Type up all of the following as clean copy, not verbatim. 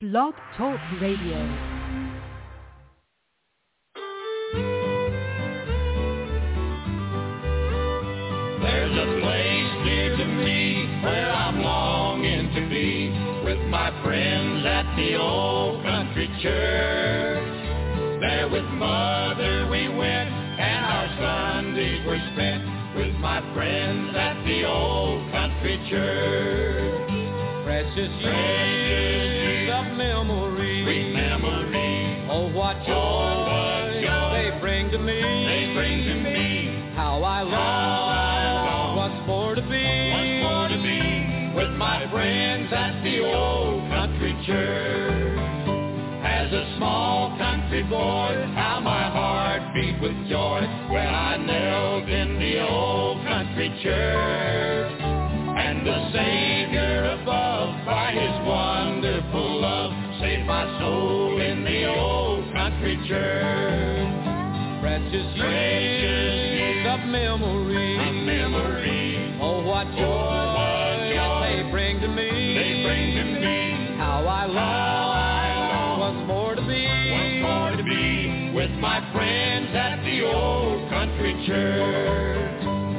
Blog Talk Radio. There's a place near to me where I'm longing to be with my friends at the old country church. There with Mother we went and our Sundays were spent with my friends at the old country church. Precious years of memory, sweet memory. Oh, what joy they bring to me. They bring to me. How I long once more to be with my friends at the old country church. As a small country boy, how my heart beat with joy when I knelt in the old country church. And the Savior above, by His wonderful love, saved my soul in the old country church. Precious years of memory, oh, what joy they bring to me. They bring to me. How I long once more to be with my friends at the old country church.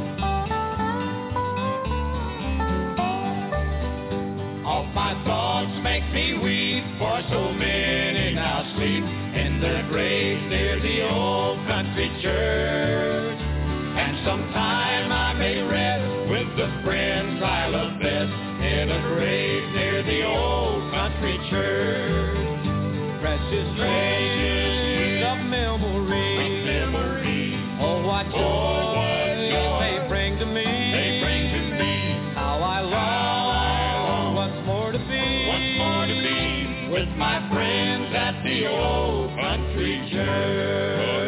All my thoughts make me weep, for so many now sleep in their graves near the old country church. And sometime I may rest with the friends I love best in a grave near the old country church. Precious years of memory, oh, what joy they bring to me. They bring to me. How I long once more to be with my friends at the old country church.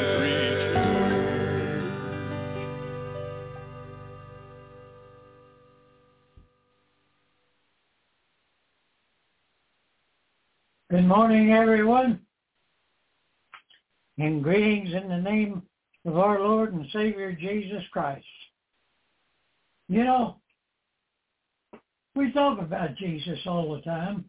Good morning, everyone, and greetings in the name of our Lord and Savior, Jesus Christ. You know, we talk about Jesus all the time.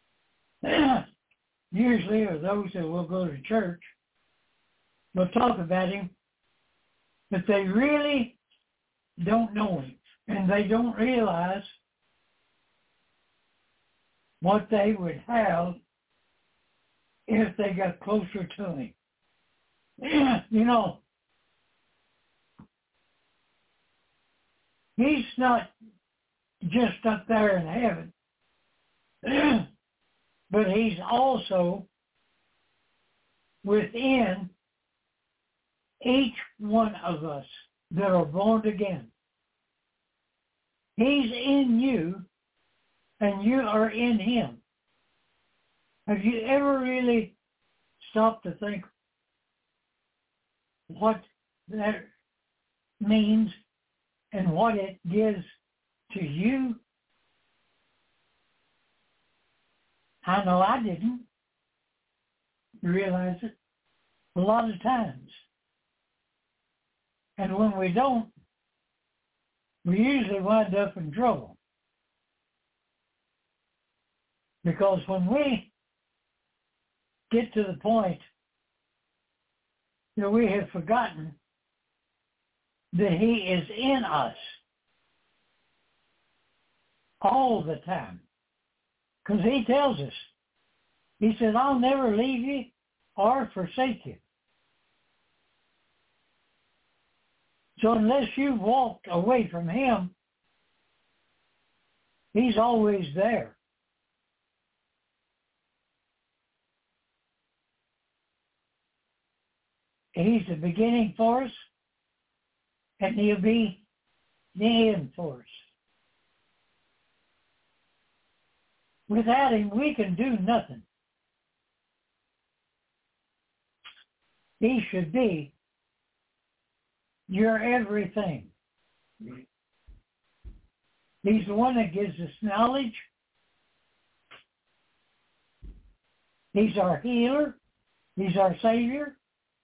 Usually, or those that will go to church will talk about Him, but they really don't know Him, and they don't realize what they would have if they got closer to Him. You know, He's not just up there in heaven, but He's also within each one of us that are born again. He's in you, and you are in Him. Have you ever really stopped to think what that means and what it gives to you? I know I didn't realize it a lot of times. And when we don't, we usually wind up in trouble. Because when we get to the point that we have forgotten that He is in us all the time. Because He tells us, He said, I'll never leave you or forsake you. So unless you've walked away from Him, He's always there. He's the beginning for us, and He'll be the end for us. Without Him, we can do nothing. He should be your everything. He's the one that gives us knowledge. He's our healer. He's our Savior.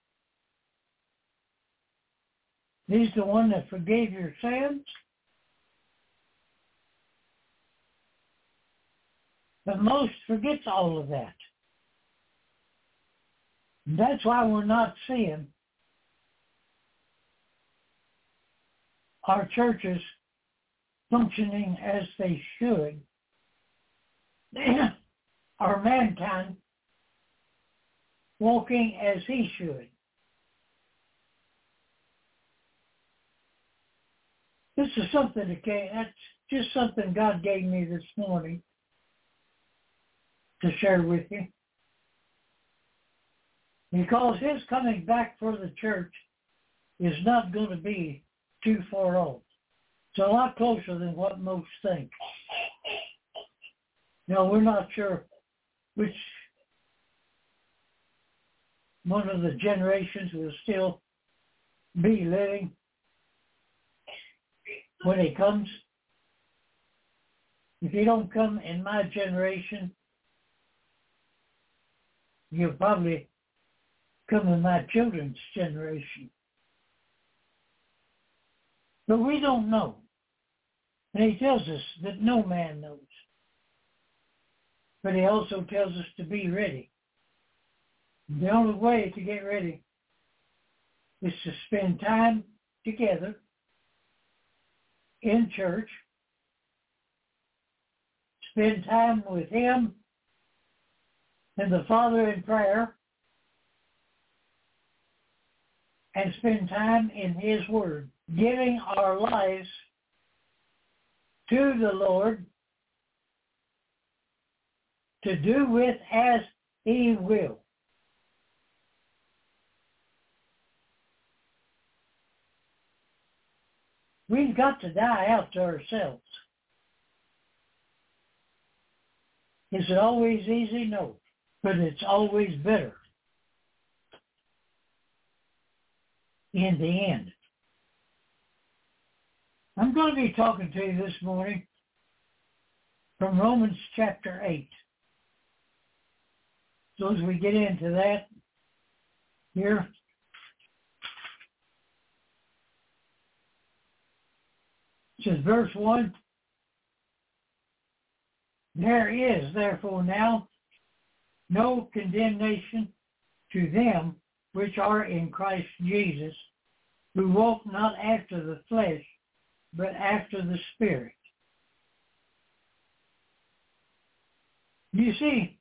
He's the one that forgave your sins. But most forgets all of that. And that's why we're not seeing our churches functioning as they should, or mankind walking as he should. This is something that's just something God gave me this morning to share with you. Because his coming back for the church is not going to be too far off. It's a lot closer than what most think. Now, we're not sure which one of the generations will still be living when he comes. If he don't come in my generation, he'll probably come in my children's generation. But we don't know. And he tells us that no man knows. But he also tells us to be ready. The only way to get ready is to spend time together in church, spend time with him and the Father in prayer, and spend time in his word, giving our lives to the Lord to do with as he will. We've got to die out to ourselves. Is it always easy? No. But it's always better in the end. I'm going to be talking to you this morning from Romans chapter 8. So as we get into that here, it says verse 1, there is therefore now no condemnation to them which are in Christ Jesus, who walk not after the flesh, but after the Spirit. You see,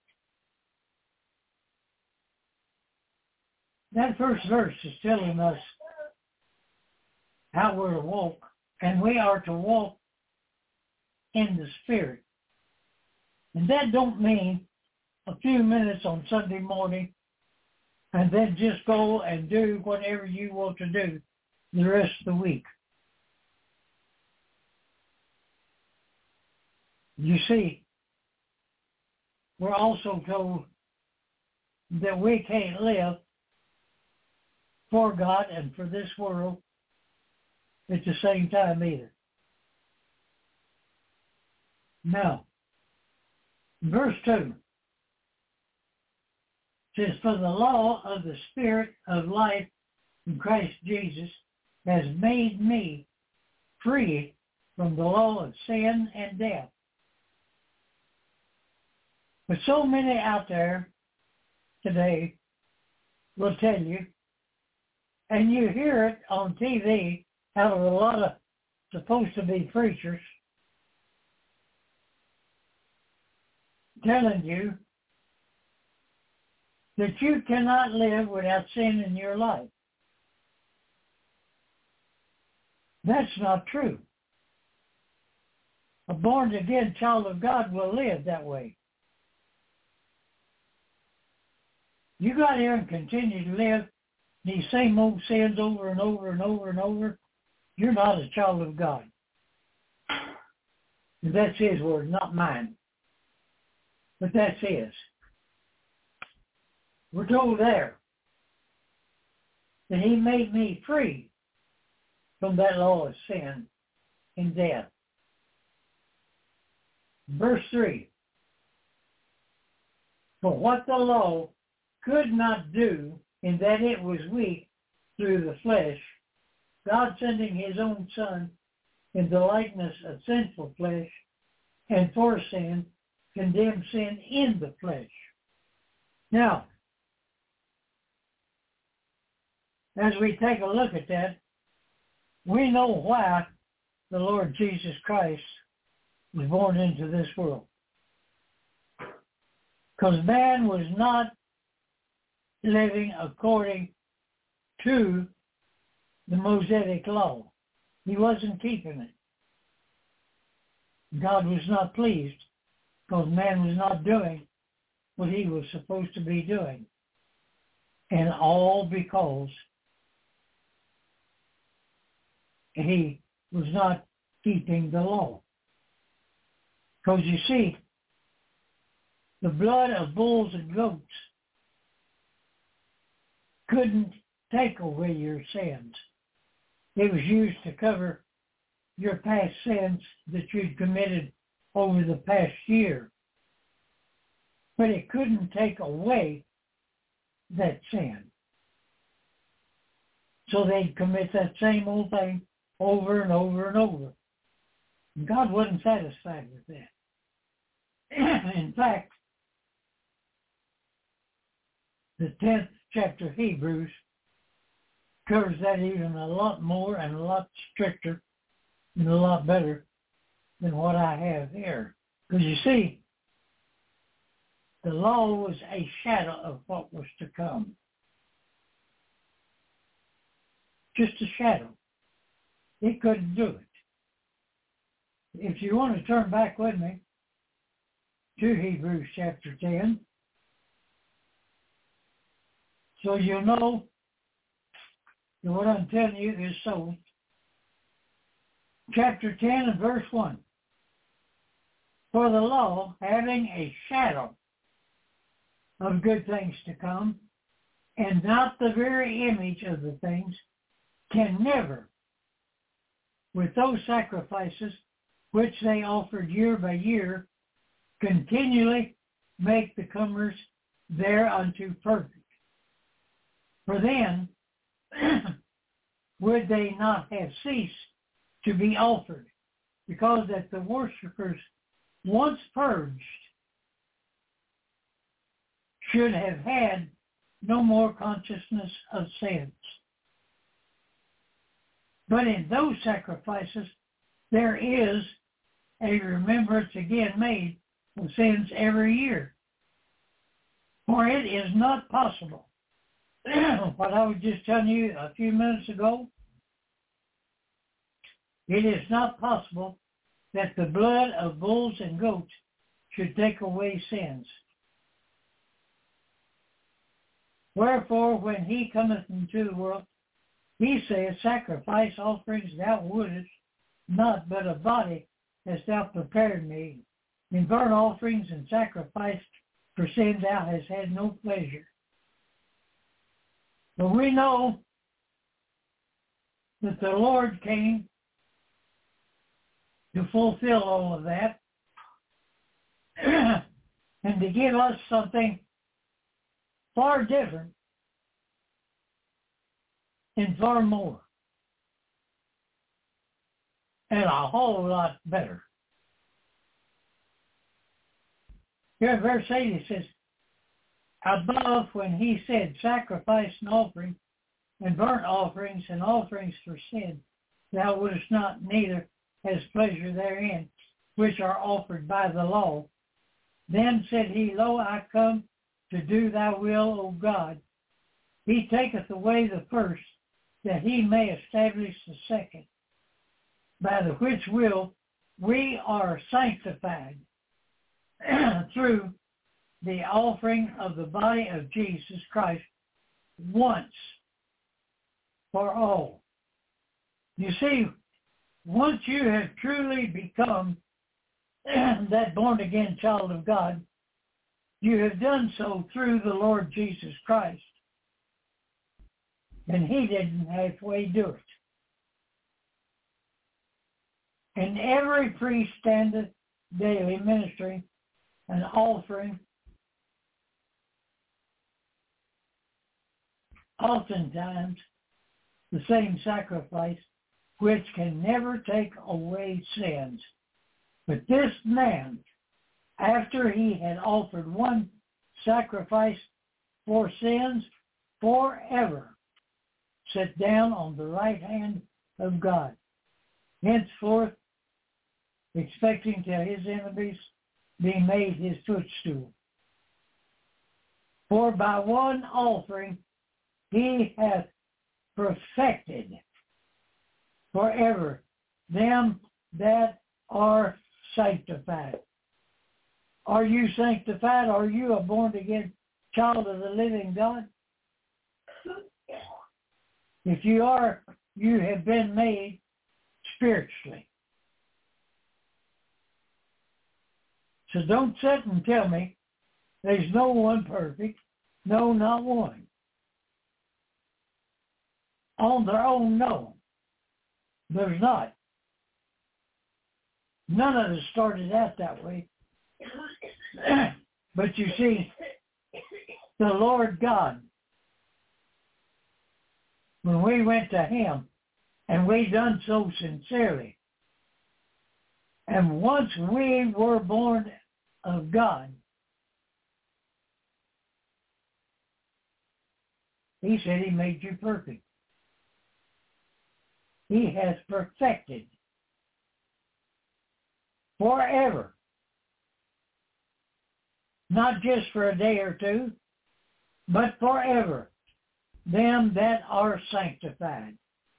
that first verse is telling us how we're to walk, and we are to walk in the Spirit. And that don't mean a few minutes on Sunday morning and then just go and do whatever you want to do the rest of the week. You see, we're also told that we can't live for God and for this world at the same time either. Now, verse 2 says, for the law of the Spirit of life in Christ Jesus has made me free from the law of sin and death. But so many out there today will tell you, and you hear it on TV out of a lot of supposed to be preachers, telling you that you cannot live without sin in your life. That's not true. A born-again child of God will live that way. You got here and continue to live these same old sins over and over and over and over, you're not a child of God. That's his word, not mine. But that's his. We're told there that he made me free from that law of sin and death. Verse 3, for what the law could not do in that it was weak through the flesh, God sending his own Son in the likeness of sinful flesh, and for sin, condemn sin in the flesh. Now, as we take a look at that, we know why the Lord Jesus Christ was born into this world. Because man was not living according to the Mosaic law. He wasn't keeping it. God was not pleased because man was not doing what he was supposed to be doing. And all because he was not keeping the law. Because you see, the blood of bulls and goats couldn't take away your sins. It was used to cover your past sins that you'd committed over the past year. But it couldn't take away that sin. So they'd commit that same old thing over and over and over. And God wasn't satisfied with that. In fact, the 10th chapter of Hebrews covers that even a lot more and a lot stricter and a lot better than what I have here. Because you see, the law was a shadow of what was to come. Just a shadow. It couldn't do it. If you want to turn back with me to Hebrews chapter 10, so you'll know that what I'm telling you is so. Chapter 10 and verse 1. For the law, having a shadow of good things to come, and not the very image of the things, can never, with those sacrifices which they offered year by year, continually make the comers thereunto perfect. For then would they not have ceased to be offered, because that the worshippers, once purged, should have had no more consciousness of sins. But in those sacrifices, there is a remembrance again made of sins every year. For it is not possible, what I was just telling you a few minutes ago, it is not possible that the blood of bulls and goats should take away sins. Wherefore, when he cometh into the world, he saith, sacrifice offerings thou wouldest not, but a body hast thou prepared me. In burnt offerings and sacrifice for sin thou hast had no pleasure. But we know that the Lord came to fulfill all of that and to give us something far different and far more and a whole lot better. Here in verse 8 it says, above, when he said sacrifice and offering and burnt offerings and offerings for sin, thou wouldest not, neither has pleasure therein, which are offered by the law. Then said he, lo, I come to do thy will, O God. He taketh away the first, that he may establish the second, by the which will we are sanctified through the offering of the body of Jesus Christ once for all. You see, once you have truly become that born-again child of God, you have done so through the Lord Jesus Christ. And he didn't halfway do it. And every priest standeth daily ministering and offering oftentimes the same sacrifice, which can never take away sins. But this man after he had offered one sacrifice for sins forever, sat down on the right hand of God, henceforth expecting till his enemies be made his footstool. For by one offering he hath perfected forever them that are sanctified. Are you sanctified? Are you a born-again child of the living God? If you are, you have been made spiritually. So don't sit and tell me there's no one perfect. No, not one. On their own, no. There's not. None of us started out that way. But you see, the Lord God, when we went to him, and we done so sincerely, and once we were born of God, he said he made you perfect. He has perfected forever. Not just for a day or two, but forever. Them that are sanctified.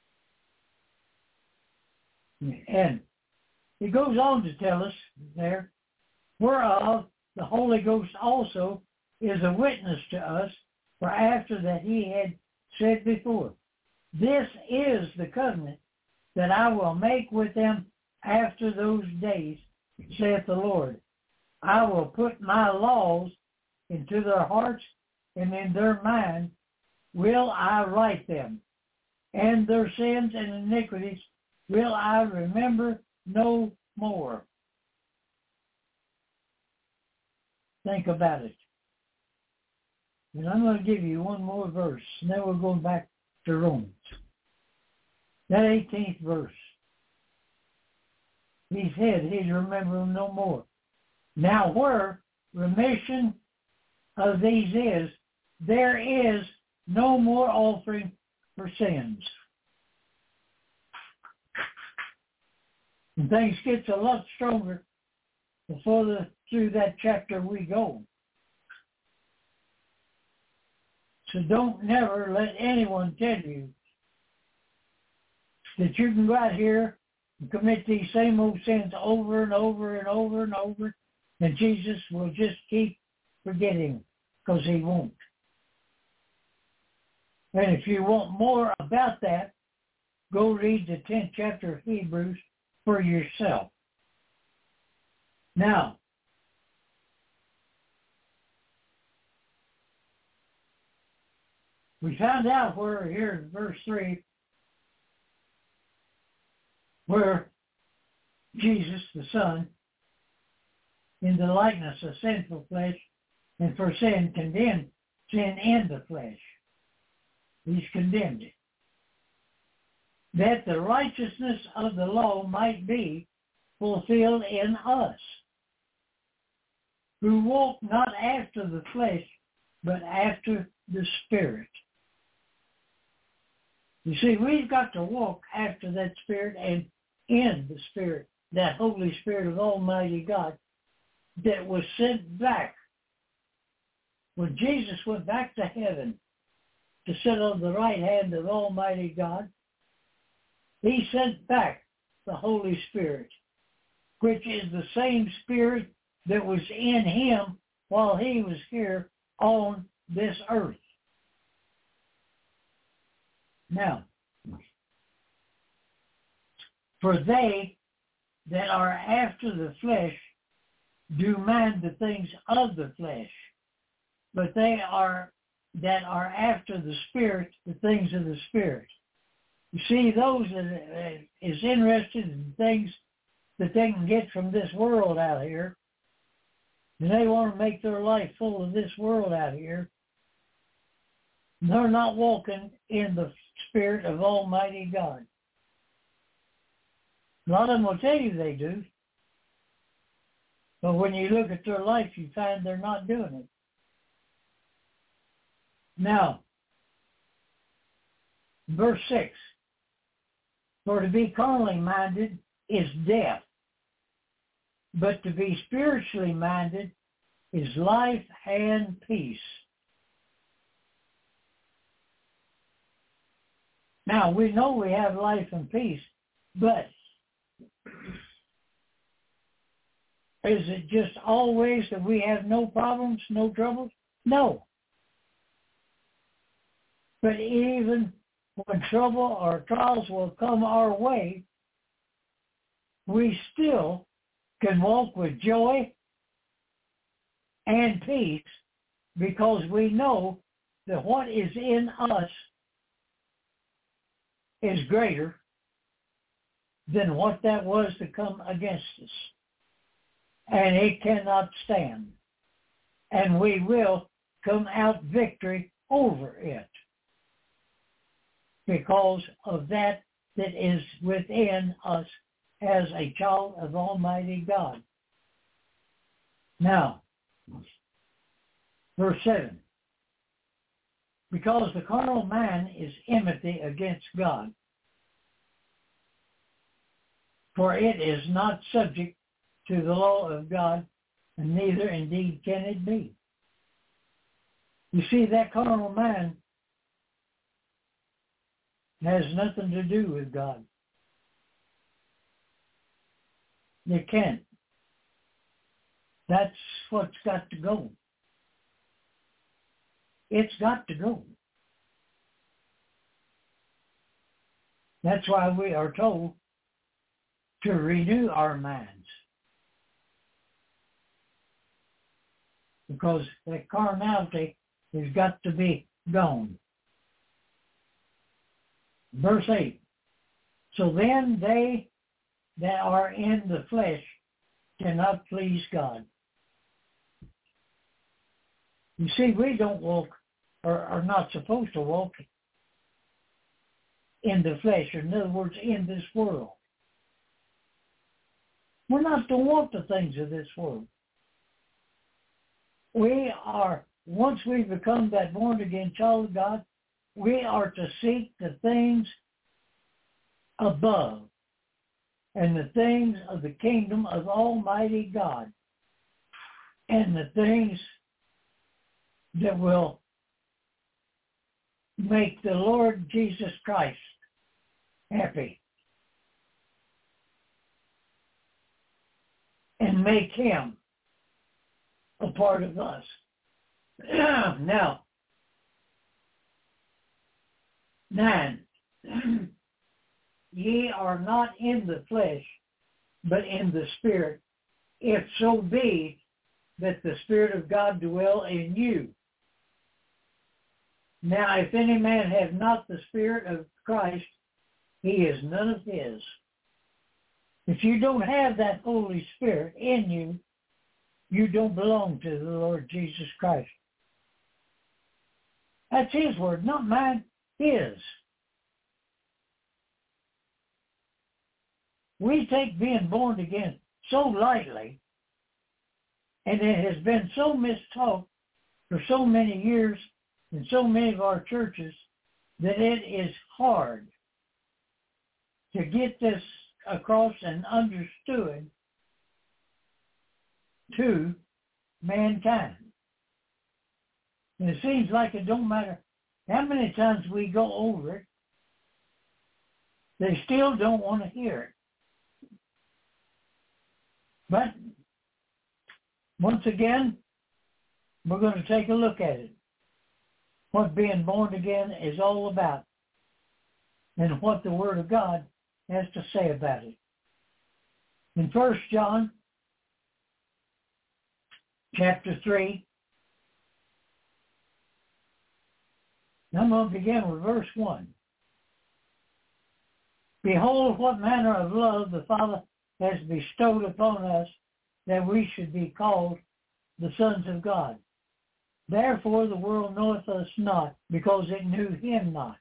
And he goes on to tell us there, whereof the Holy Ghost also is a witness to us, for after that he had said before, this is the covenant that I will make with them after those days, saith the Lord. I will put my laws into their hearts, and in their mind will I write them, and their sins and iniquities will I remember no more. Think about it. And I'm going to give you one more verse, and then we're going back to Romans. That 18th verse. He said he'd remember them no more. Now where remission of these is, there is no more offering for sins. And things gets a lot stronger through that chapter we go. So don't never let anyone tell you that you can go out here and commit these same old sins over and over and over and over, and Jesus will just keep forgetting, because he won't. And if you want more about that, go read the 10th chapter of Hebrews for yourself. Now, we found out where here in verse 3, where Jesus, the Son, in the likeness of sinful flesh, and for sin condemned sin in the flesh. He's condemned it. That the righteousness of the law might be fulfilled in us, who walk not after the flesh, but after the Spirit. You see, we've got to walk after that Spirit and in the Spirit, that Holy Spirit of Almighty God that was sent back. When Jesus went back to heaven to sit on the right hand of Almighty God, he sent back the Holy Spirit, which is the same Spirit that was in him while he was here on this earth. Now, for they that are after the flesh do mind the things of the flesh, but they that are after the Spirit, the things of the Spirit. You see, those that is interested in things that they can get from this world out here, and they want to make their life full of this world out here, they're not walking in the Spirit of Almighty God. A lot of them will tell you they do. But when you look at their life, you find they're not doing it. Now, verse 6, for to be carnally minded is death, but to be spiritually minded is life and peace. Now, we know we have life and peace, but is it just always that we have no problems, no troubles? No. But even when trouble or trials will come our way, we still can walk with joy and peace because we know that what is in us is greater than what that was to come against us. And it cannot stand. And we will come out victory over it because of that is within us as a child of Almighty God. Now, verse 7. Because the carnal man is enmity against God, for it is not subject to the law of God, and neither indeed can it be. You see, that carnal man has nothing to do with God. It can't. That's what's got to go. It's got to go. That's why we are told to renew our minds. Because that carnality has got to be gone. Verse 8. So then they that are in the flesh cannot please God. You see, we don't walk, or are not supposed to walk in the flesh, or in other words, in this world. We're not to want the things of this world. We are, once we become that born-again child of God, we are to seek the things above and the things of the kingdom of Almighty God and the things that will make the Lord Jesus Christ happy and make him a part of us. Now, 9. Ye are not in the flesh, but in the Spirit, if so be that the Spirit of God dwell in you. Now, if any man have not the Spirit of Christ, he is none of his. If you don't have that Holy Spirit in you, you don't belong to the Lord Jesus Christ. That's his word, not mine, his. We take being born again so lightly, and it has been so mistaught for so many years in so many of our churches that it is hard to get this across and understood to mankind. And it seems like it don't matter how many times we go over it, they still don't want to hear it. But once again, we're going to take a look at it. What being born again is all about and what the Word of God has to say about it. In 1 John chapter 3, I'm going to begin with verse 1. Behold, what manner of love the Father has bestowed upon us, that we should be called the sons of God. Therefore the world knoweth us not, because it knew him not.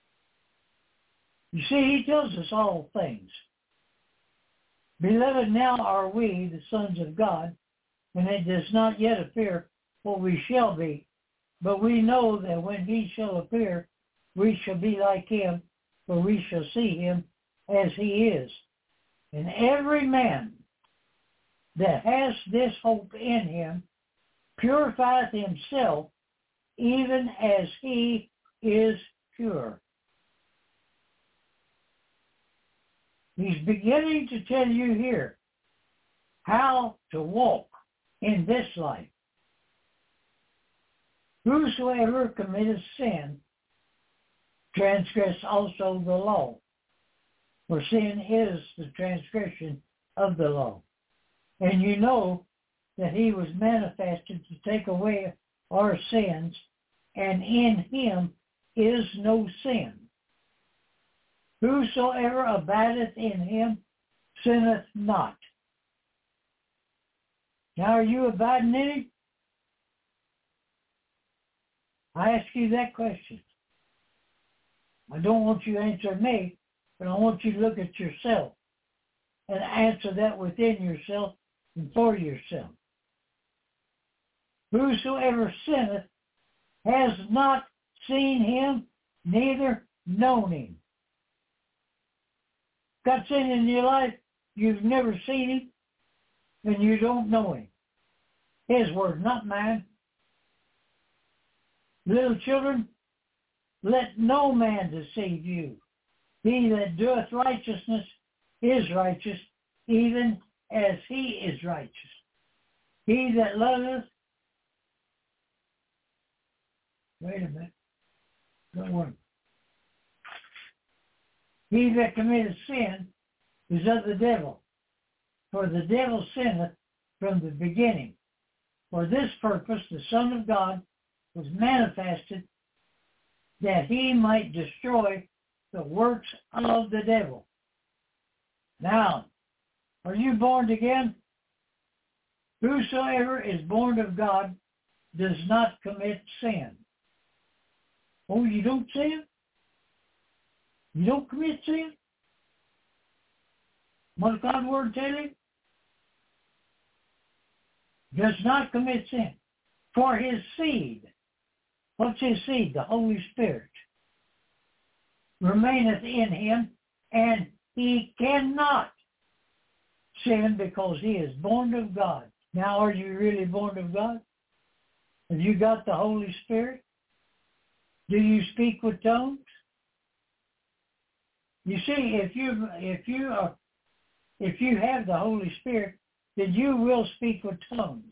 You see, he tells us all things. Beloved, now are we the sons of God, and it does not yet appear what we shall be. But we know that when he shall appear, we shall be like him, for we shall see him as he is. And every man that has this hope in him purifieth himself, even as he is pure. He's beginning to tell you here how to walk in this life. Whosoever committeth sin transgress also the law, for sin is the transgression of the law. And you know that he was manifested to take away our sins, and in him is no sin. Whosoever abideth in him sinneth not. Now, are you abiding in him? I ask you that question. I don't want you to answer me, but I want you to look at yourself and answer that within yourself and for yourself. Whosoever sinneth has not seen him, neither known him. Got sin in your life, you've never seen him, and you don't know him. His word, not mine. Little children, let no man deceive you. He that doeth righteousness is righteous, even as he is righteous. He that loveth, wait a minute, go on. He that committeth sin is of the devil, for the devil sinneth from the beginning. For this purpose the Son of God was manifested, that he might destroy the works of the devil. Now, are you born again? Whosoever is born of God does not commit sin. Oh, you don't sin? You don't commit sin? What God's word tell you? Does not commit sin. For his seed, what's his seed? The Holy Spirit, remaineth in him, and he cannot sin because he is born of God. Now, are you really born of God? Have you got the Holy Spirit? Do you speak with tongues? You see, if you have the Holy Spirit, then you will speak with tongues.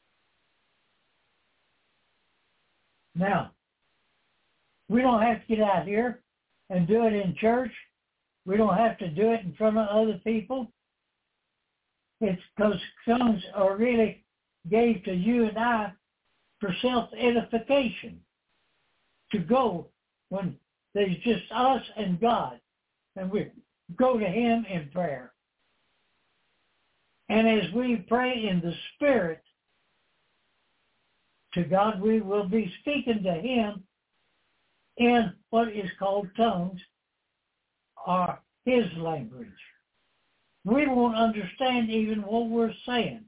Now, we don't have to get out here and do it in church. We don't have to do it in front of other people. It's because tongues are really gave to you and I for self-edification, to go when there's just us and God, and we go to him in prayer. And as we pray in the Spirit to God, we will be speaking to him in what is called tongues, or his language. We won't understand even what we're saying.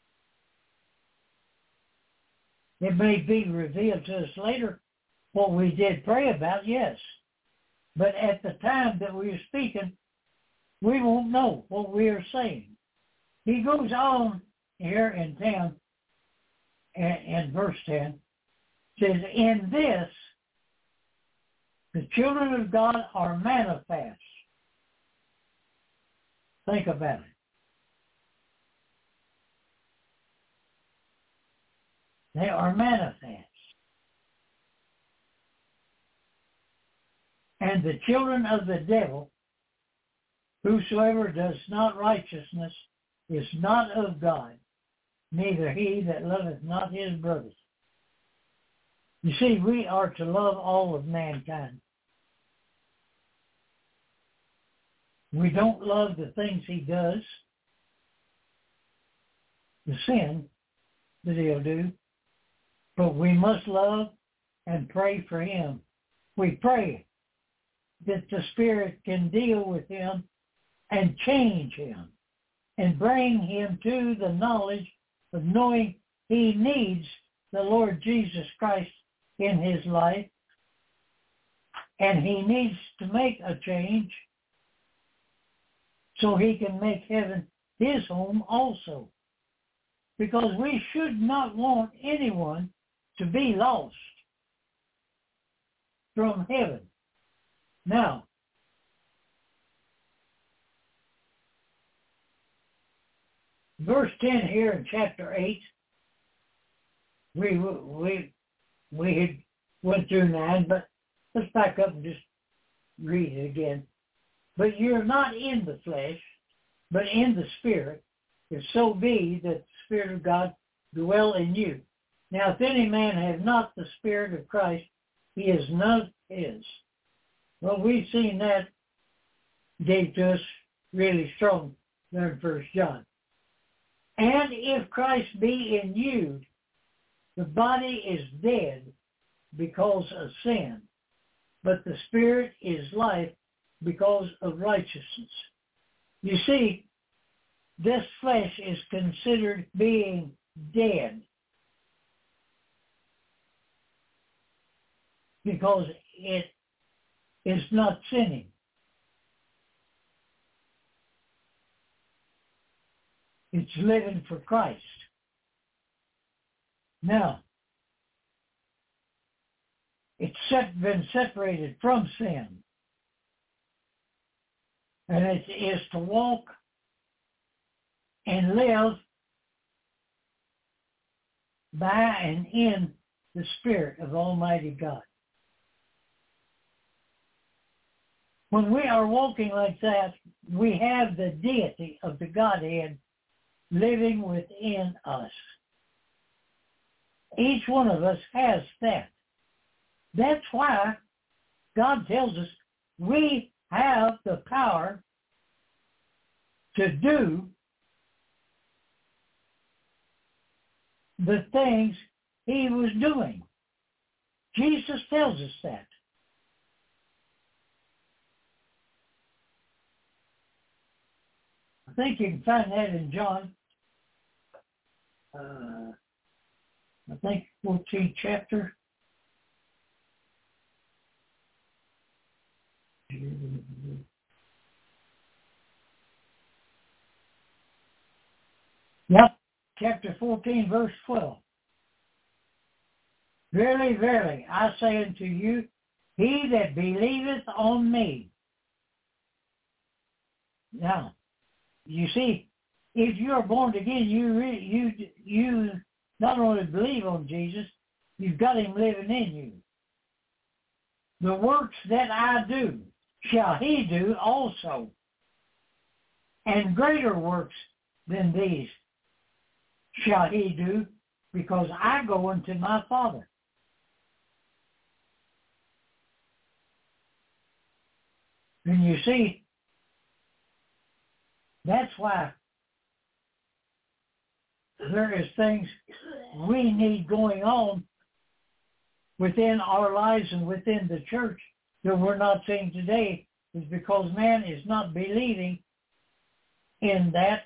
It may be revealed to us later what we did pray about, yes. But at the time that we are speaking, we won't know what we are saying. He goes on here in 10, in verse 10, says, in this, the children of God are manifest. Think about it. They are manifest. And the children of the devil, whosoever does not righteousness, is not of God, neither he that loveth not his brother. You see, we are to love all of mankind. We don't love the things he does, the sin that he'll do, but we must love and pray for him. We pray that the Spirit can deal with him and change him and bring him to the knowledge of knowing he needs the Lord Jesus Christ in his life, and he needs to make a change so he can make heaven his home also. Because we should not want anyone to be lost from heaven. Now, verse 10 here in chapter 8, we had went through 9, but let's back up and just read it again. But you're not in the flesh, but in the Spirit, if so be that the Spirit of God dwell in you. Now, if any man have not the Spirit of Christ, he is none his. Well, we've seen that gave to us really strong there in 1 John. And if Christ be in you, the body is dead because of sin, but the Spirit is life because of righteousness. You see, this flesh is considered being dead because it is not sinning. It's living for Christ. Now, it's been separated from sin. And it is to walk and live by and in the Spirit of Almighty God. When we are walking like that, we have the deity of the Godhead living within us. Each one of us has that. That's why God tells us we have the power to do the things he was doing. Jesus tells us that. I think you can find that in John, I think 14th chapter. Yep, chapter 14, verse 12. Verily, verily, I say unto you, he that believeth on me. Now, you see, if you are born again, you not only believe on Jesus, you've got him living in you. The works that I do shall he do also, and greater works than these shall he do, because I go unto my Father. And you see, that's why there is things we need going on within our lives and within the church that we're not seeing today, is because man is not believing in that.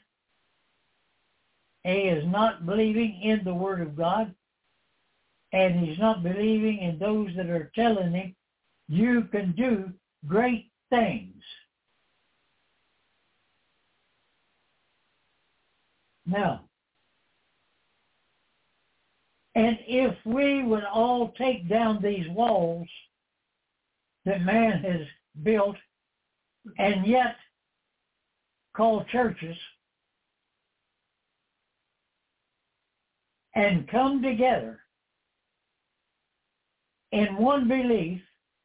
He is not believing in the Word of God, and he's not believing in those that are telling him, you can do great things. Now, and if we would all take down these walls that man has built and yet call churches and come together in one belief,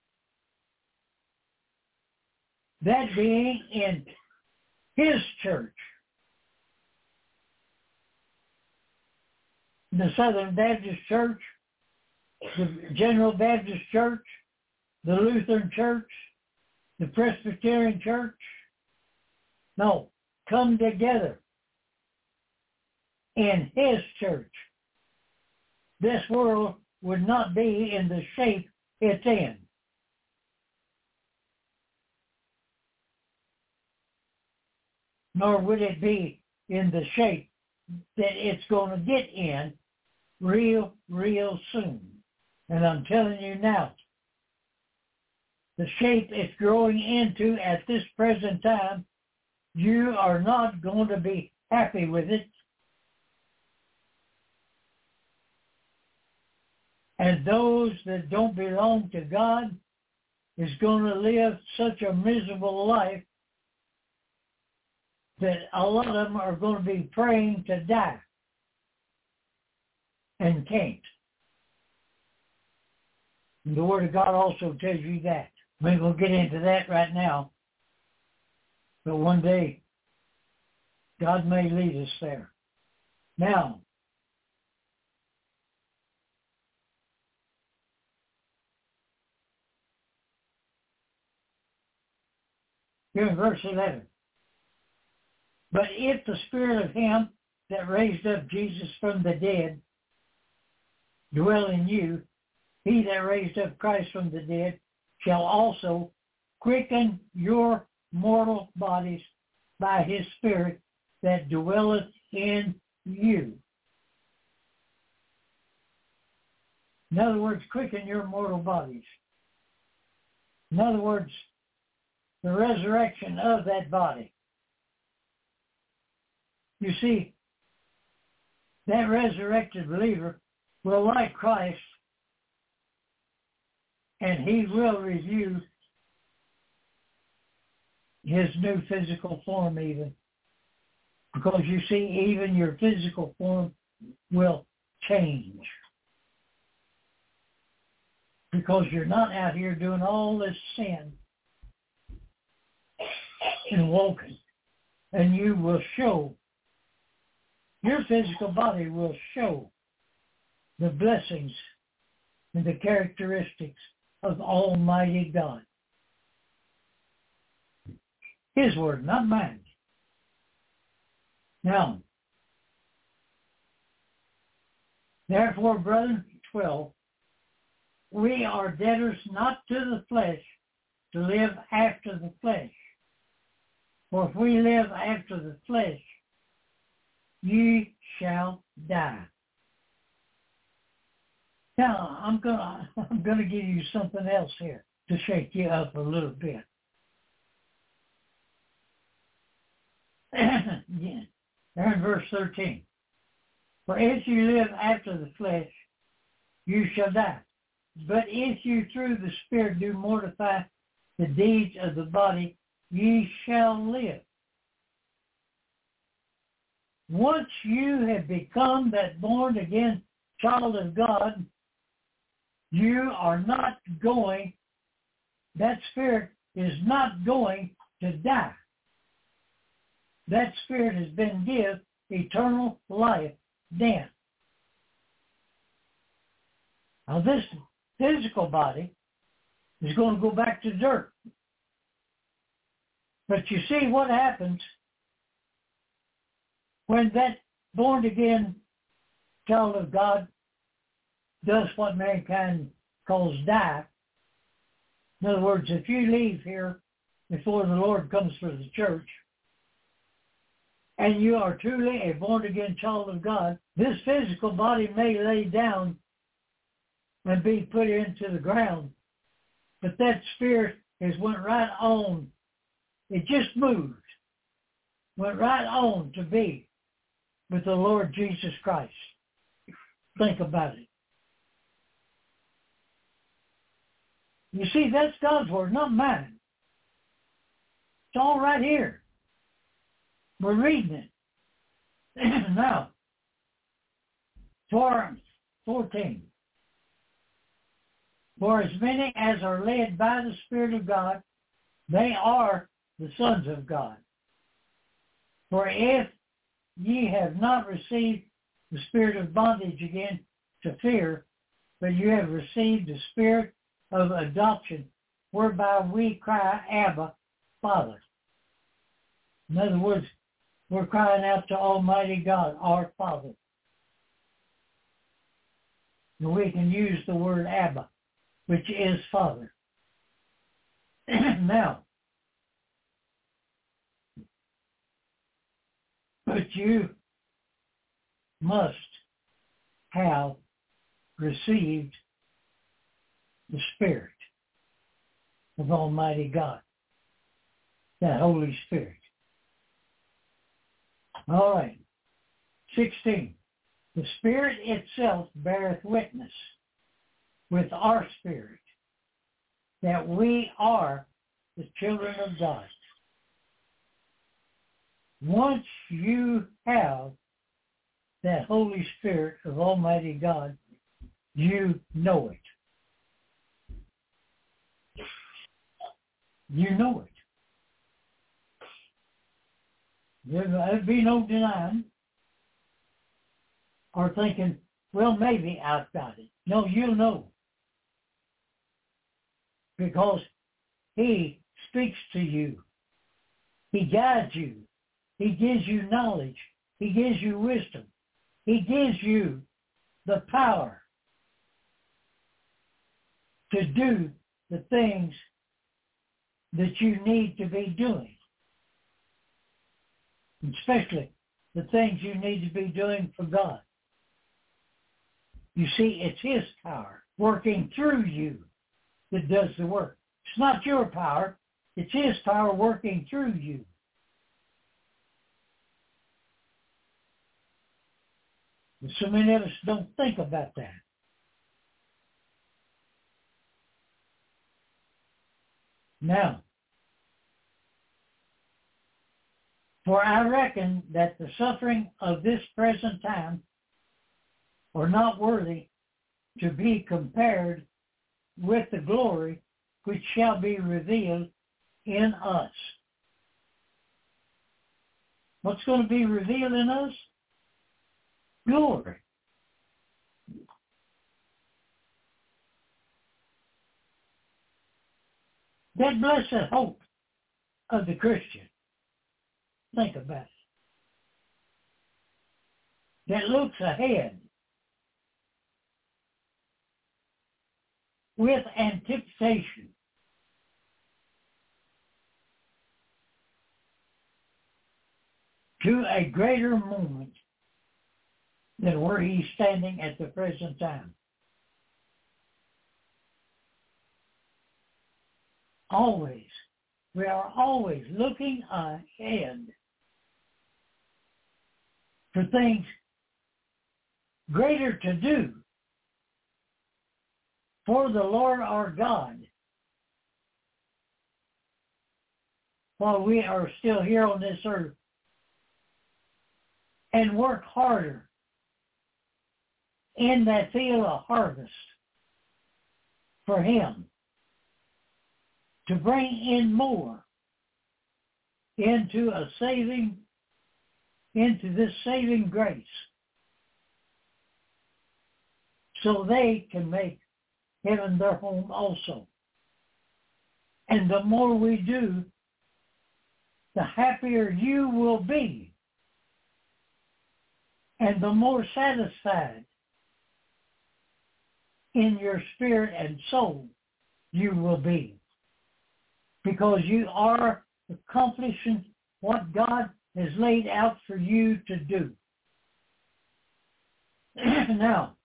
that being in his church, the Southern Baptist Church, the General Baptist Church, the Lutheran Church, the Presbyterian Church. No, come together in his church. This world would not be in the shape it's in. Nor would it be in the shape that it's going to get in real soon. And I'm telling you now, the shape it's growing into at this present time, you are not going to be happy with it. And those that don't belong to God is going to live such a miserable life that a lot of them are going to be praying to die and can't. And the Word of God also tells you that. We're going to get into that right now. But one day, God may lead us there. Now, here in verse 11. But if the Spirit of him that raised up Jesus from the dead dwell in you, he that raised up Christ from the dead shall also quicken your mortal bodies by his Spirit that dwelleth in you. In other words, quicken your mortal bodies. In other words, the resurrection of that body. You see, that resurrected believer will like Christ, and he will review his new physical form even. Because you see, even your physical form will change. Because you're not out here doing all this sin and walking. And you will show, your physical body will show the blessings and the characteristics of Almighty God. His word, not mine. Now, therefore, brethren, 12, we are debtors not to the flesh to live after the flesh. For if we live after the flesh, ye shall die. Now, I'm gonna give you something else here to shake you up a little bit. Yeah. There in verse 13. For if you live after the flesh, you shall die. But if you through the Spirit do mortify the deeds of the body, ye shall live. Once you have become that born-again child of God, you are not going, that spirit is not going to die. That spirit has been given eternal life then. Now this physical body is going to go back to dirt. But you see what happens when that born-again child of God does what mankind calls die. In other words, if you leave here before the Lord comes for the church, and you are truly a born-again child of God, this physical body may lay down and be put into the ground, but that spirit has went right on. It just moved, went right on to be with the Lord Jesus Christ. Think about it. You see, that's God's word, not mine. It's all right here. We're reading it. Now, 14. For as many as are led by the Spirit of God, they are the sons of God. For if ye have not received the spirit of bondage again to fear, but you have received the spirit of adoption, whereby we cry, Abba, Father. In other words, we're crying out to Almighty God, our Father. And we can use the word Abba, which is Father. Now, but you must have received the Spirit of Almighty God, that Holy Spirit. All right. 16. The Spirit itself beareth witness with our spirit that we are the children of God. Once you have that Holy Spirit of Almighty God, you know it. You know it. There'd be no denying or thinking, well, maybe I've got it. No, you'll know. Because He speaks to you. He guides you. He gives you knowledge. He gives you wisdom. He gives you the power to do the things that you need to be doing. Especially the things you need to be doing for God. You see, it's His power working through you that does the work. It's not your power. It's His power working through you. And so many of us don't think about that. Now, for I reckon that the suffering of this present time are not worthy to be compared with the glory which shall be revealed in us. What's going to be revealed in us? Glory. That blessed hope of the Christian. Think about it. That looks ahead with anticipation to a greater moment than where he's standing at the present time. Always. We are always looking ahead for things greater to do for the Lord our God while we are still here on this earth, and work harder in that field of harvest for Him to bring in more into this saving grace, so they can make heaven their home also. And the more we do, the happier you will be, and the more satisfied in your spirit and soul you will be, because you are accomplishing what God has laid out for you to do. Now,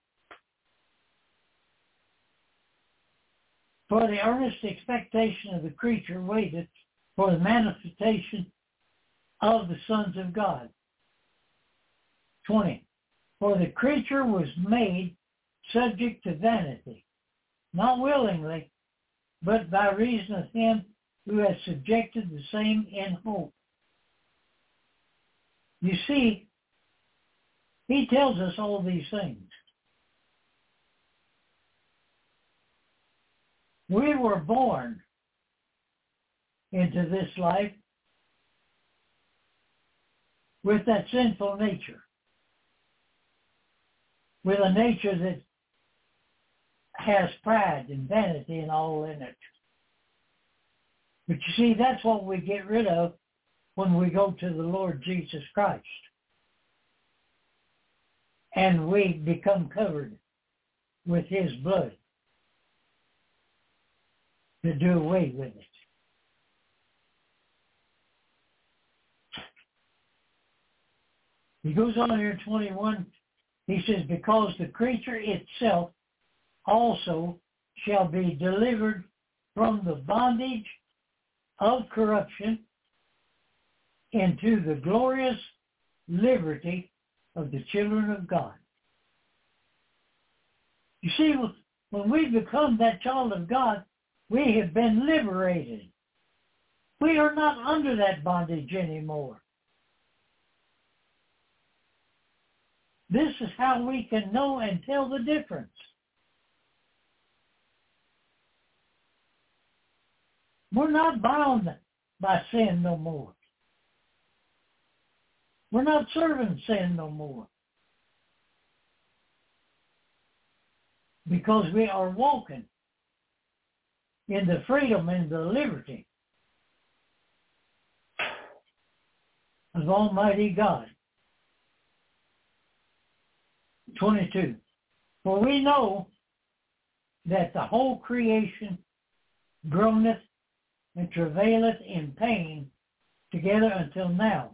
for the earnest expectation of the creature waited for the manifestation of the sons of God. 20. For the creature was made subject to vanity, not willingly, but by reason of Him who has subjected the same in hope. You see, He tells us all these things. We were born into this life with that sinful nature, with a nature that has pride and vanity and all in it. But you see, that's what we get rid of when we go to the Lord Jesus Christ. And we become covered with His blood to do away with it. He goes on here in 21 He says, because the creature itself also shall be delivered from the bondage of corruption into the glorious liberty of the children of God. You see, when we become that child of God, we have been liberated. We are not under that bondage anymore. This is how we can know and tell the difference. We're not bound by sin no more. We're not serving sin no more. Because we are walking in the freedom and the liberty of Almighty God. 22. For we know that the whole creation groaneth and travaileth in pain together until now.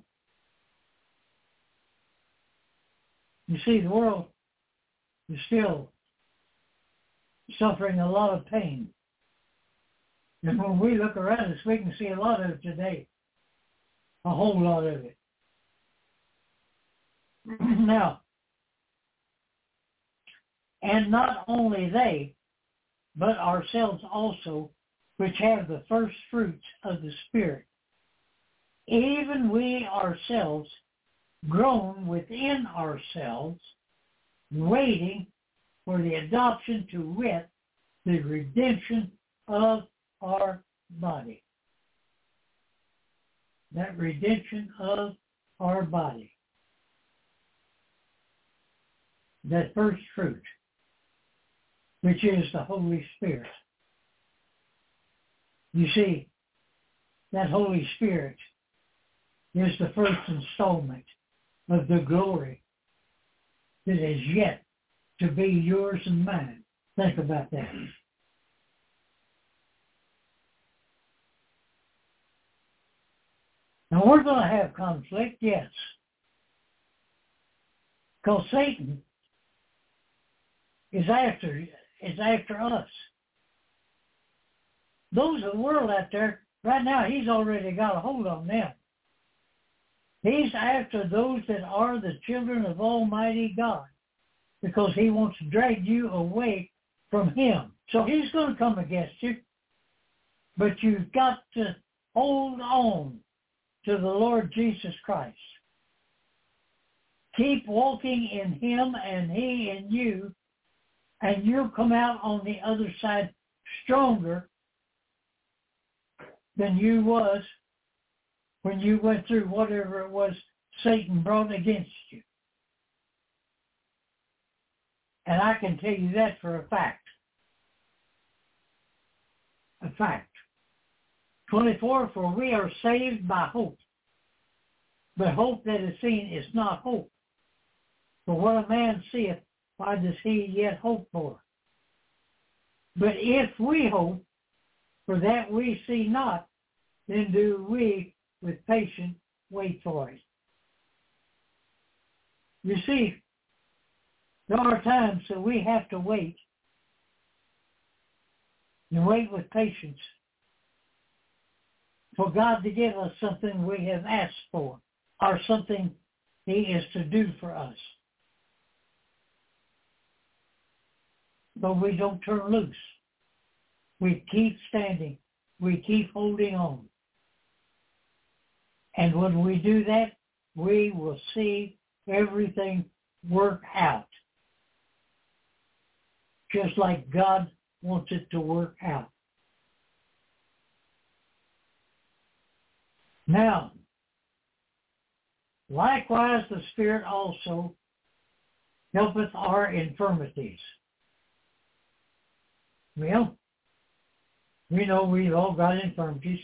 You see, the world is still suffering a lot of pain. And when we look around us, we can see a lot of it today. A whole lot of it. Now, and not only they, but ourselves also, which have the first fruits of the Spirit, even we ourselves groan within ourselves, waiting for the adoption, to wit, the redemption of our body. That redemption of our body. That first fruit, which is the Holy Spirit. You see, that Holy Spirit is the first installment of the glory that is yet to be yours and mine. Think about that. Now we're going to have conflict, yes. Because Satan is after us. Those of the world out there, right now, he's already got a hold on them. He's after those that are the children of Almighty God, because he wants to drag you away from him. So he's going to come against you, but you've got to hold on to the Lord Jesus Christ. Keep walking in him and he in you, and you'll come out on the other side stronger than you was when you went through whatever it was Satan brought against you. And I can tell you that for a fact. A fact. 24, for we are saved by hope. But hope that is seen is not hope. For what a man seeth, why does he yet hope for? But if we hope for that we see not, then do we with patience wait for it. You see, there are times that we have to wait, and wait with patience for God to give us something we have asked for, or something he is to do for us. But we don't turn loose. We keep standing. We keep holding on. And when we do that, we will see everything work out, just like God wants it to work out. Now, likewise the Spirit also helpeth our infirmities. Well, we know we've all got infirmities.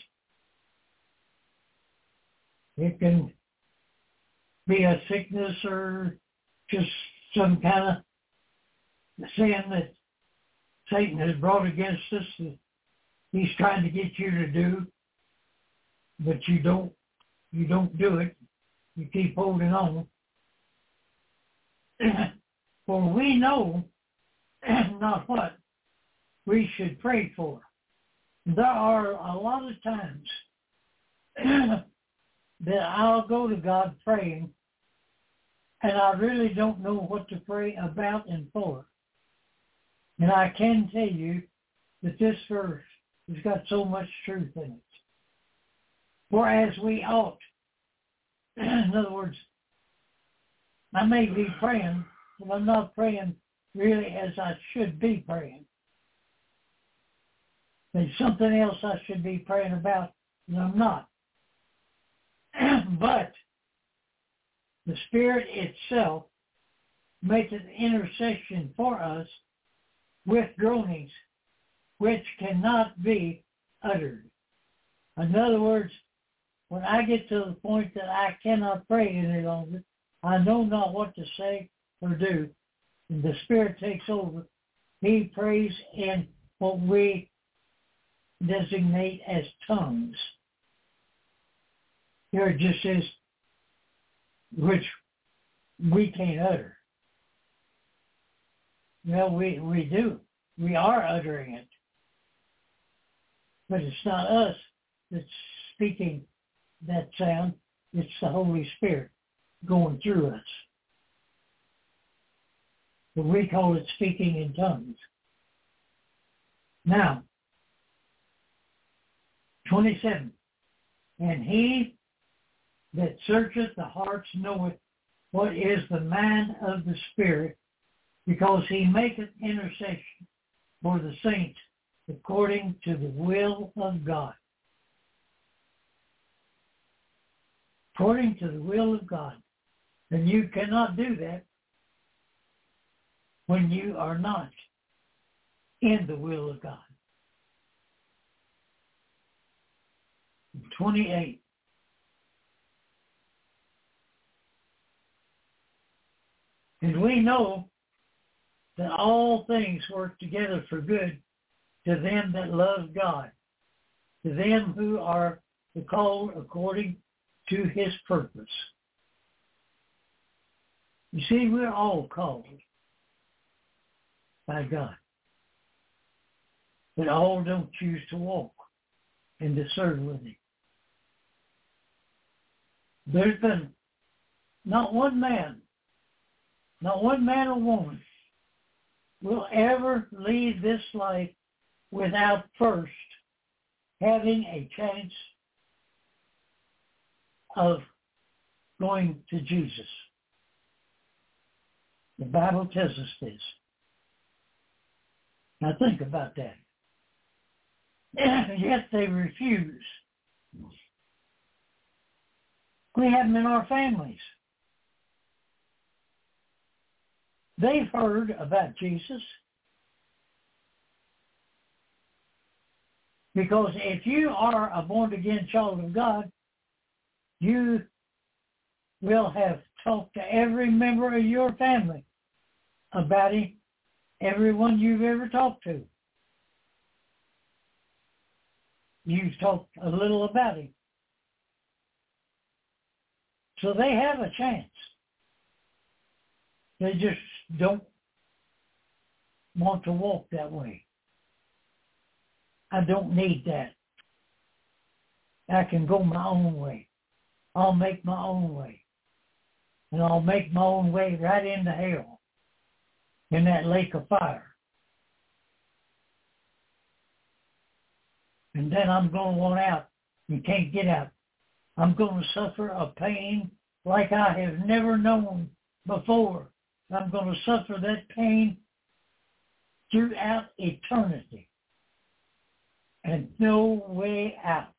It can be a sickness or just some kind of sin that Satan has brought against us that he's trying to get you to do, but you don't do it. You keep holding on. For we know not what we should pray for. There are a lot of times that I'll go to God praying, and I really don't know what to pray about and for. And I can tell you that this verse has got so much truth in it. For as we ought, in other words, I may be praying, but I'm not praying really as I should be praying. There's something else I should be praying about, and I'm not. But the Spirit itself makes an intercession for us with groanings which cannot be uttered. In other words, when I get to the point that I cannot pray any longer, I know not what to say or do, and the Spirit takes over. He prays in what we designate as tongues. Here just is which we can't utter. Well, we do. We are uttering it. But it's not us that's speaking that sound. It's the Holy Spirit going through us. But we call it speaking in tongues. Now, 27. And he that searcheth the hearts knoweth what is the mind of the Spirit, because he maketh intercession for the saints according to the will of God. According to the will of God. And you cannot do that when you are not in the will of God. 28. And we know that all things work together for good to them that love God, to them who are called according to his purpose. You see, we're all called by God. But all don't choose to walk and to serve with him. There's been not one man or woman will ever leave this life without first having a chance of going to Jesus. The Bible tells us this. Now think about that. Yet they refuse. We have them in our families. They've heard about Jesus. Because if you are a born-again child of God, you will have talked to every member of your family about him, everyone you've ever talked to. You've talked a little about him. So they have a chance. They just don't want to walk that way. I don't need that. I can go my own way. I'll make my own way. And I'll make my own way right into hell in that lake of fire. And then I'm going to want out and can't get out. I'm going to suffer a pain like I have never known before. I'm going to suffer that pain throughout eternity. And no way out.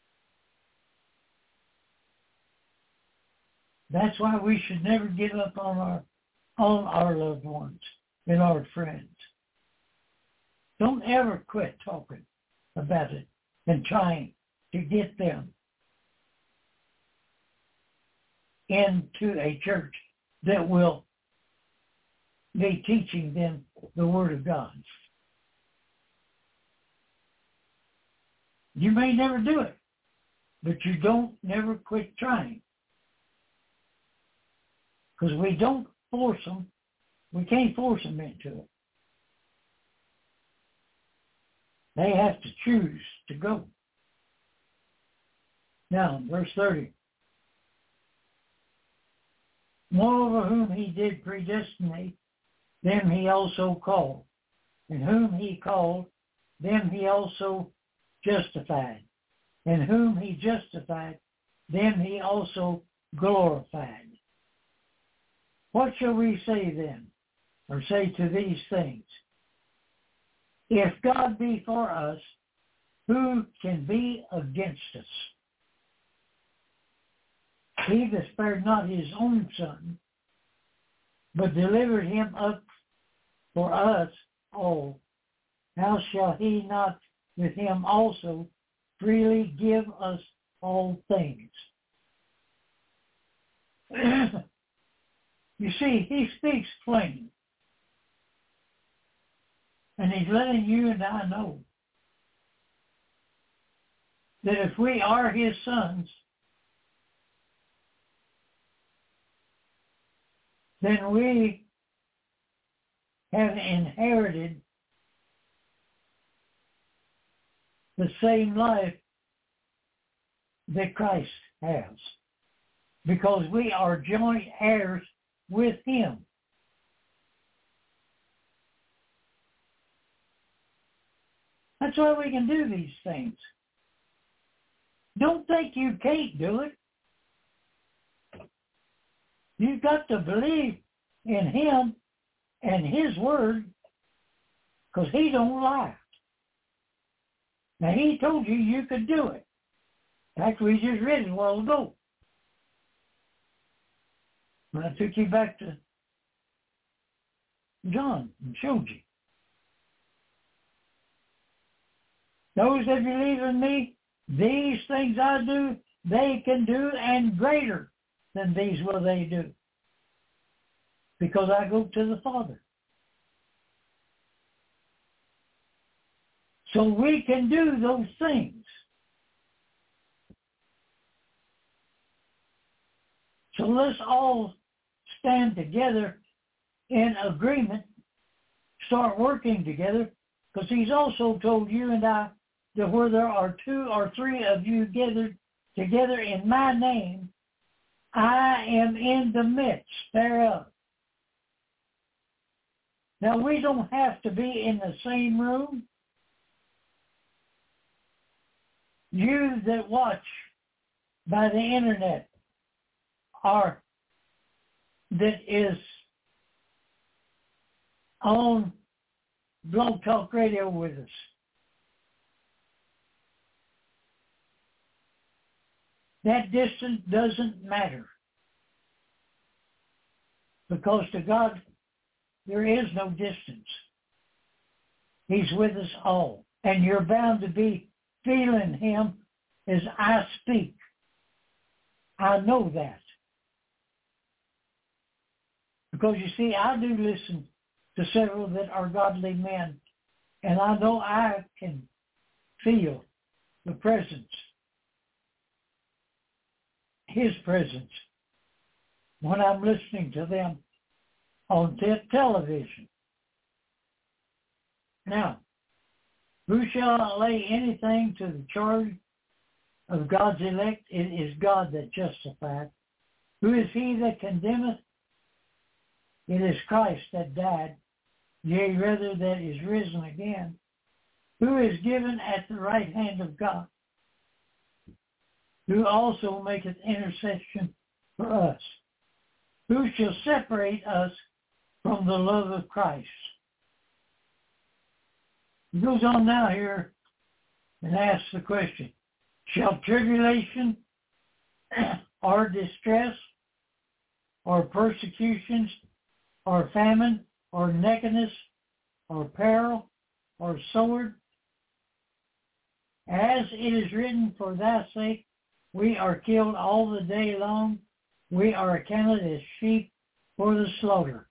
That's why we should never give up on our loved ones and our friends. Don't ever quit talking about it and trying to get them into a church that will be teaching them the Word of God. You may never do it, but you don't never quit trying. Because we don't force them. We can't force them into it. They have to choose to go. Now, verse 30. Moreover, whom he did predestinate, them he also called. And whom he called, them he also justified. And whom he justified, them he also glorified. What shall we say then, or say to these things? If God be for us, who can be against us? He that spared not his own Son, but delivered him up for us all, how shall he not with him also freely give us all things? You see, he speaks plain. And he's letting you and I know that if we are his sons, then we have inherited the same life that Christ has, because we are joint heirs with him. That's why we can do these things. Don't think you can't do it. You've got to believe in him and his word, because he don't lie. Now, he told you you could do it. In fact, we just read it a while ago. When I took you back to John and showed you. Those that believe in me, these things I do, they can do, and greater than these will they do. Because I go to the Father. So we can do those things. So let's all stand together in agreement, start working together, because he's also told you and I that where there are 2 or 3 of you gathered together in my name, I am in the midst thereof. Now, we don't have to be in the same room. You that watch by the internet or that is on Blog Talk Radio with us, that distance doesn't matter. Because to God, there is no distance. He's with us all. And you're bound to be feeling him as I speak. I know that. Because you see, I do listen to several that are godly men. And I know I can feel the presence. His presence when I'm listening to them on television. Now, who shall lay anything to the charge of God's elect? It is God that justifieth. Who is he that condemneth? It is Christ that died, yea, rather that is risen again, who is given at the right hand of God, who also maketh intercession for us. Who shall separate us from the love of Christ? He goes on now here and asks the question, shall tribulation or distress or persecutions or famine or nakedness or peril or sword? As it is written, for thy sake we are killed all the day long. We are accounted as sheep for the slaughter.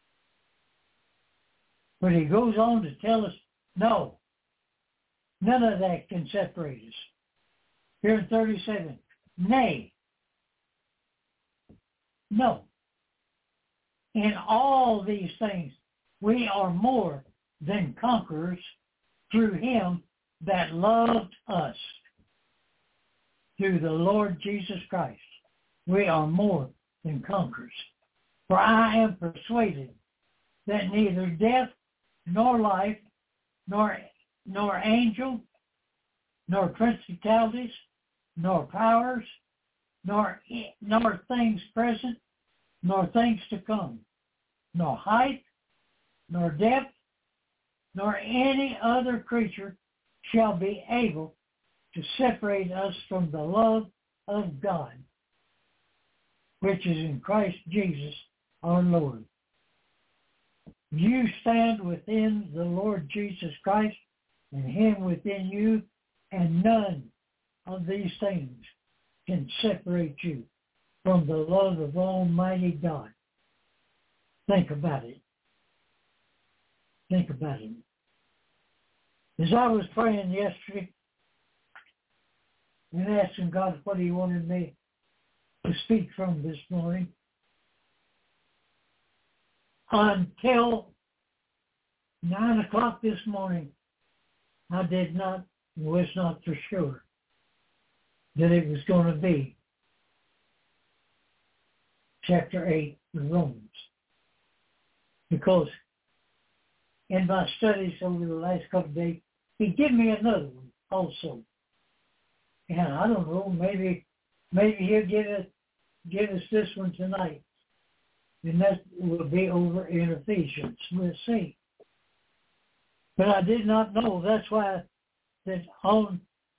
But he goes on to tell us, no, none of that can separate us. Here in 37, nay, no. in all these things, we are more than conquerors through him that loved us. Through the Lord Jesus Christ, we are more than conquerors. For I am persuaded that neither death, nor life, nor angel, nor principalities, nor powers, nor things present, nor things to come, nor height, nor depth, nor any other creature shall be able to separate us from the love of God, which is in Christ Jesus our Lord. You stand within the Lord Jesus Christ, and him within you, and none of these things can separate you from the love of Almighty God. Think about it. Think about it. As I was praying yesterday and asking God what he wanted me to speak from this morning, until 9 o'clock this morning, I was not for sure that it was going to be chapter 8 of Romans. Because in my studies over the last couple of days, he gave me another one also. And I don't know, maybe he'll give us this one tonight. And that will be over in Ephesians. We'll see. But I did not know. That's why that on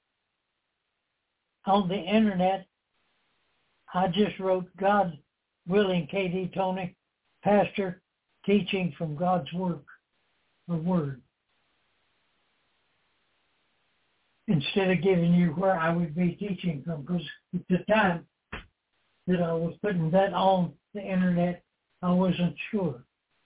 the internet, I just wrote, God willing, K.D. Tony, pastor, teaching from God's work or word. Instead of giving you where I would be teaching from, because at the time that I was putting that on the internet, I wasn't sure.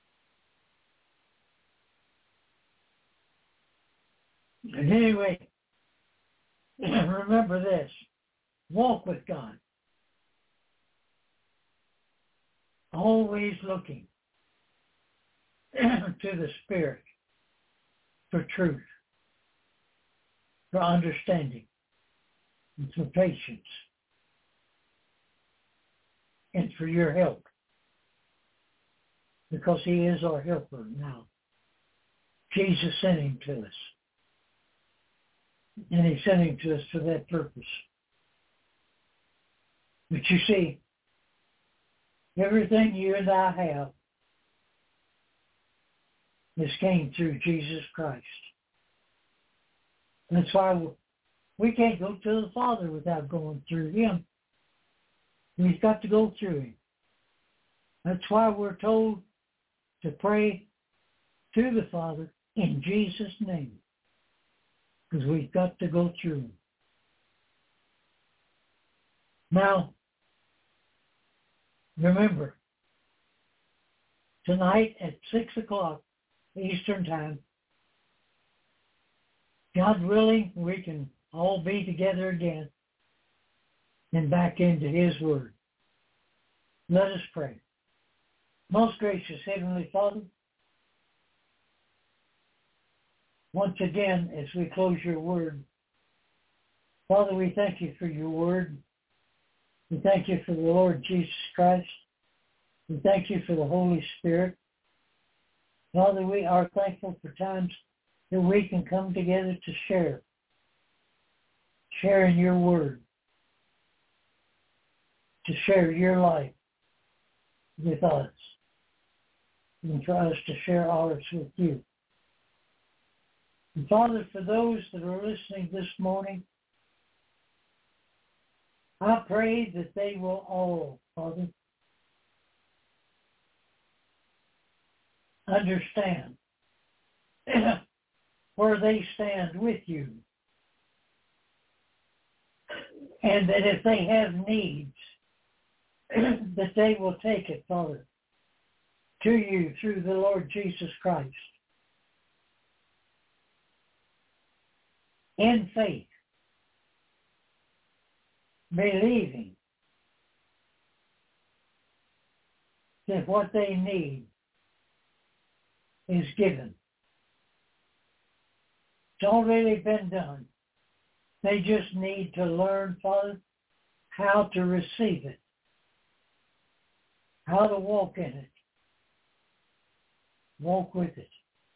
And anyway, remember this. Walk with God. Always looking to the Spirit for truth, for understanding, and for patience, and for your help. Because he is our helper now. Jesus sent him to us. And he sent him to us for that purpose. But you see, everything you and I have has came through Jesus Christ. That's why we can't go to the Father without going through him. We've got to go through him. That's why we're told to pray to the Father in Jesus' name. Because we've got to go through him. Now, remember, tonight at 6 o'clock Eastern Time, God willing, we can all be together again and back into his word. Let us pray. Most gracious Heavenly Father, once again, as we close your word, Father, we thank you for your word. We thank you for the Lord Jesus Christ. We thank you for the Holy Spirit. Father, we are thankful for times that we can come together to share in your word, to share your life with us, and for us to share ours with you. And Father, for those that are listening this morning, I pray that they will all, Father, understand where they stand with you. And that if they have needs, that they will take it, Father, to you through the Lord Jesus Christ. In faith, believing that what they need is given. It's already been done. They just need to learn, Father, how to receive it, how to walk in it, walk with it.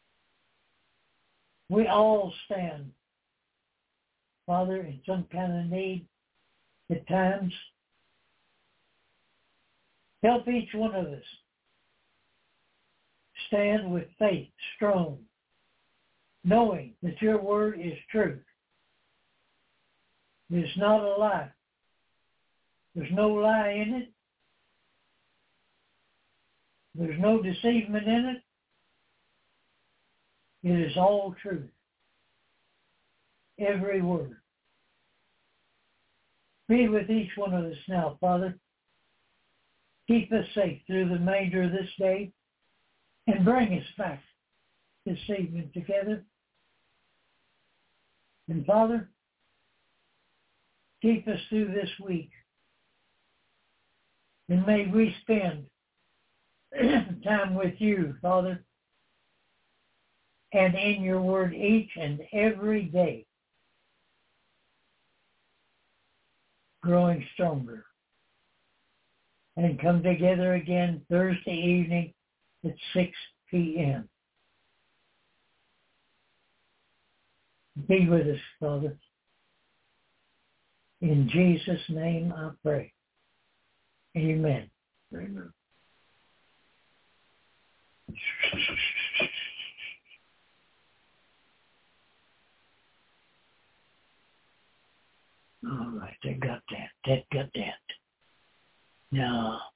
We all stand, Father, in some kind of need at times. Help each one of us stand with faith strong, knowing that your word is truth. It's not a lie. There's no lie in it. There's no deceivement in it. It is all truth. Every word. Be with each one of us now, Father. Keep us safe through the remainder of this day and bring us back this evening together. And Father, keep us through this week. And may we spend time with you, Father, and in your word each and every day, growing stronger. And come together again Thursday evening at 6 p.m. Be with us, Father. In Jesus' name I pray. Amen. Amen. All right, they got that. That got that. Now,